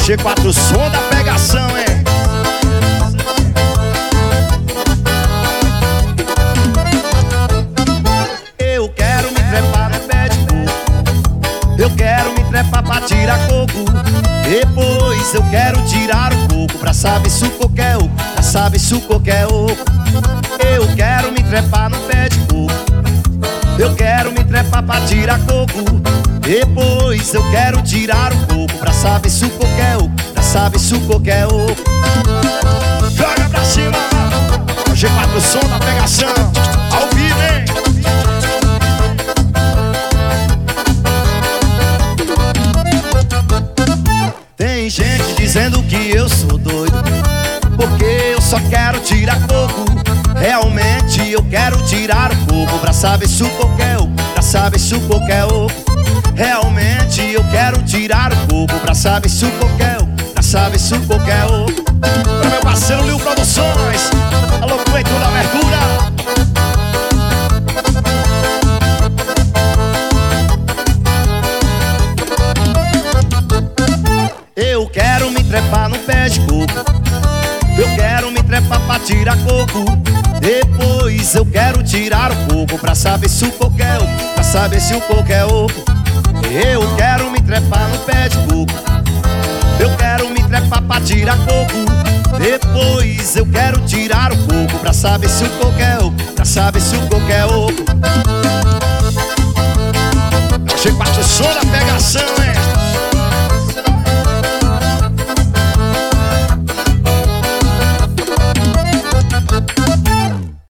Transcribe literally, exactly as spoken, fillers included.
G quatro, som da pegação, hein? Eu quero me trepar no pé de coco, eu quero me trepar pra tirar coco. Depois eu quero tirar o coco pra saber se o coco é oco, pra saber se o coco é oco. Eu quero me trepar no pé de coco, eu quero me trepar pra tirar coco. Depois eu quero tirar o coco pra saber se o coco é oco, pra saber se o coco é oco. Joga pra cima, o G quatro, som da pegação, ao vivo, hein? Tem gente dizendo que eu sou doido, porque eu só quero tirar coco. Realmente eu quero tirar o coco pra saber se o coco é oco, pra saber se o coco é oco. Realmente eu quero tirar o coco pra saber se o coco é oco, pra saber se o coco é oco. Pra meu parceiro Lil Produções, alô Cleiton da Mercúria. Eu quero me trepar no pé de coco, eu quero me trepar pra tirar coco. Depois eu quero tirar o coco pra saber se o coco é oco, pra saber se o coco é oco. Eu quero me trepar no pé de coco, eu quero me trepar pra tirar coco. Depois eu quero tirar o coco pra saber se o coco é oco, pra saber se o coco é oco. G quatro, som da pegação, hein?